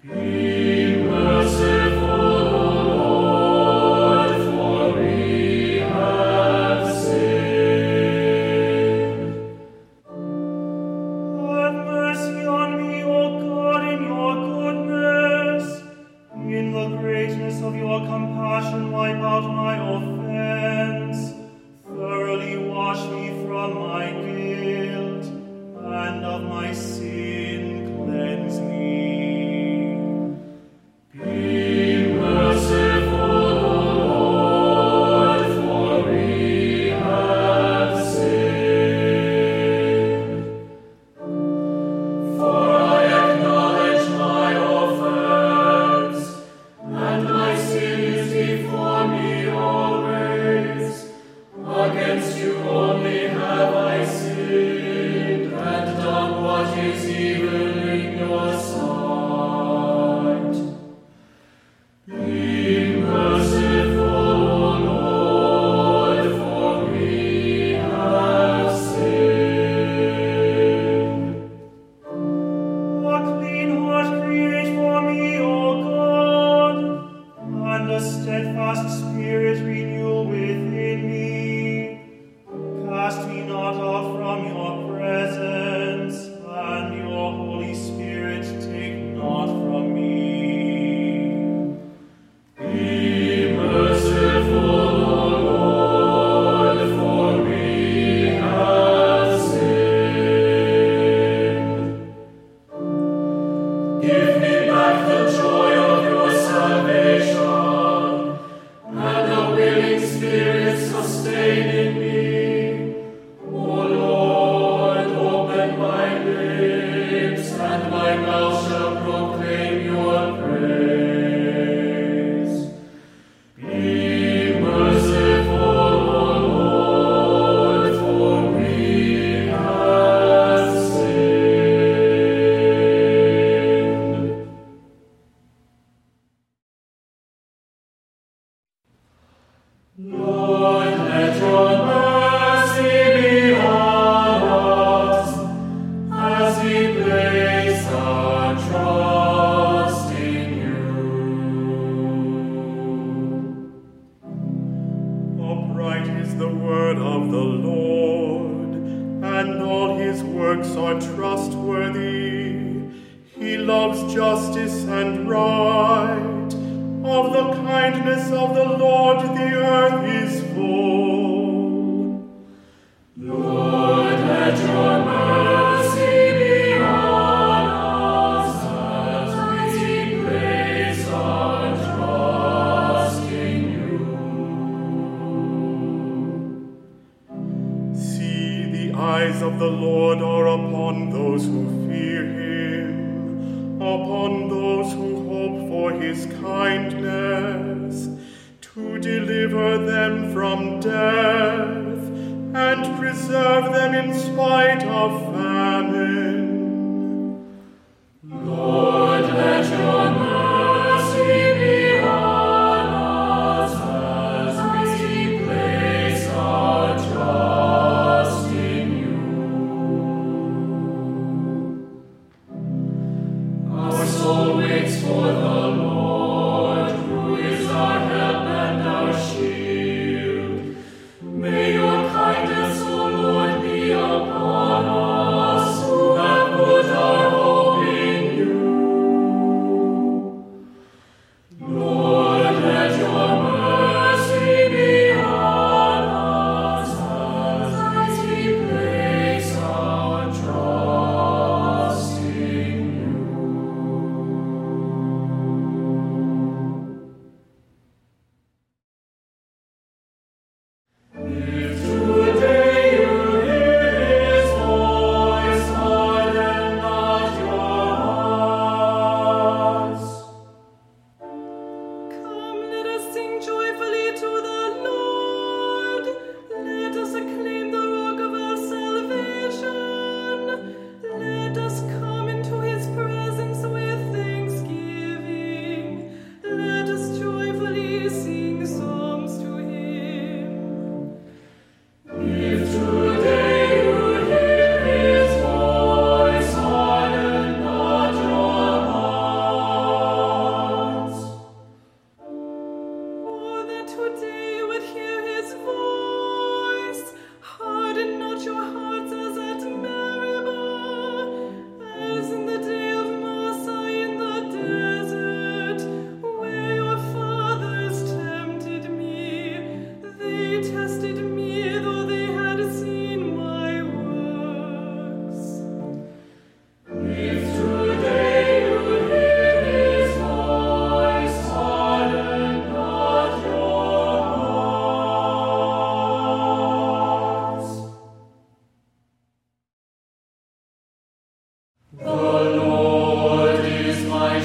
Be merciful, O Lord, for we have sinned. Have mercy on me, O God, in your goodness. In the greatness of your compassion, wipe out my offense. Thoroughly wash me from my guilt, and of my sin cleanse me. Be merciful, O Lord, for we have sinned. For I acknowledge my offense, and my sin is before me always. Against you only have I sinned, and done what is evil in your sight. Be merciful, O Lord, for we have sinned. A clean heart create for me, O God, and a steadfast spirit renew within me. Cast me not off from your presence, and your Holy Spirit take not from me. Be merciful, O Lord, for we have sinned. Give me back the joy of your salvation, and a willing spirit sustain in me. O Lord, open my lips, and my mouth shall proclaim your praise. Be merciful, O Lord, for we have sinned. Lord, let your mercy be on us, as we place our trust in you. Upright is the word of the Lord, and all his works are trustworthy. He loves justice and right. Of the kindness of the Lord the earth is full. Lord, let your mercy be on us, as we place our trust in you. See, the eyes of the Lord are upon those who fear him, upon those who hope for his kindness, to deliver them from death and preserve them in spite of famine. Lord, let your mercy be on us, as we place our trust in you. Our soul waits for the Lord, who is our help and our shield. May your kindness, O Lord, be upon us, who have put our hope in you. Lord, let your mercy be on us, as we place our trust in you.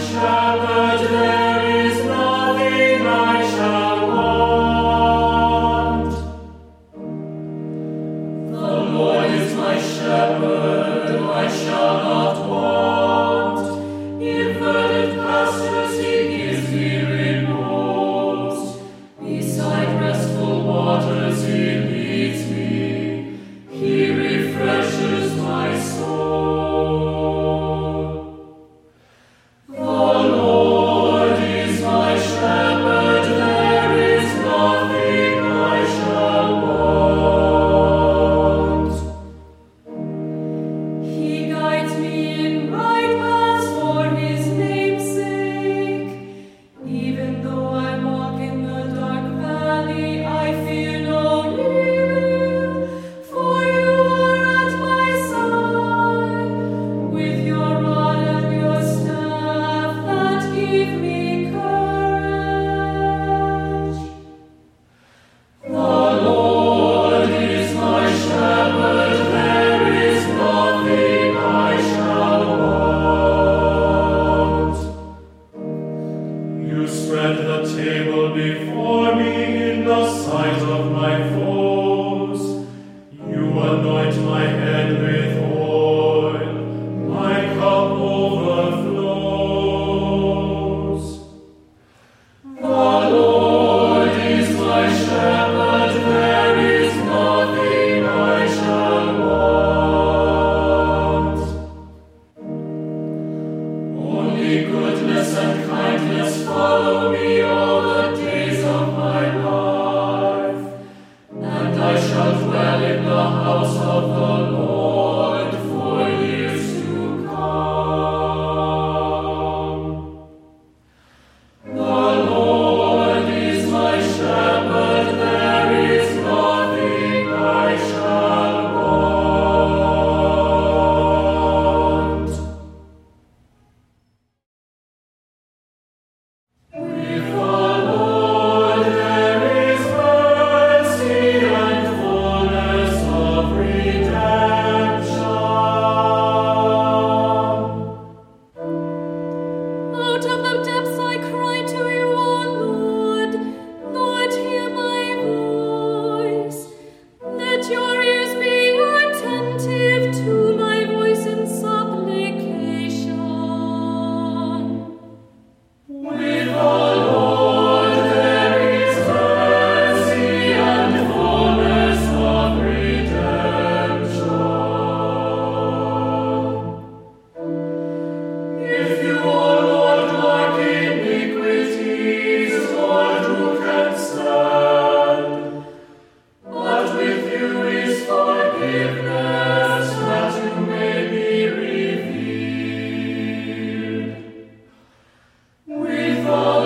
shepherd, there is nothing I shall want. The Lord is my shepherd, I shall not want. In verdant pastures he gives me repose. Beside restful waters he leads me. He refreshes my soul. The Lord is my shepherd, there is nothing I shall want. He guides me in right paths for his name's sake. Even though I walk in the dark valley, I fear no evil, for you are at my side. With your rod and your staff that give me courage. The Lord is my shepherd, there is nothing I shall want. You spread the table before me in the sight of my foes. You anoint my head with oil, my cup overflows. The Lord is my shepherd, there is nothing I shall want. Only goodness and kindness follow me all the days of my life, and I shall dwell in the house of the Lord for years to come. The Lord is my shepherd, there is nothing I shall want. With the Lord there is mercy and fullness of redemption. Out of the depths I cry to you, O Lord. Lord, hear my voice. Let your ears be attentive to my voice in supplication. With the Lord there is mercy and fullness of redemption. If you, O Lord, mark iniquities, Lord, who can stand? But with you is forgiveness, that you may be revealed. With the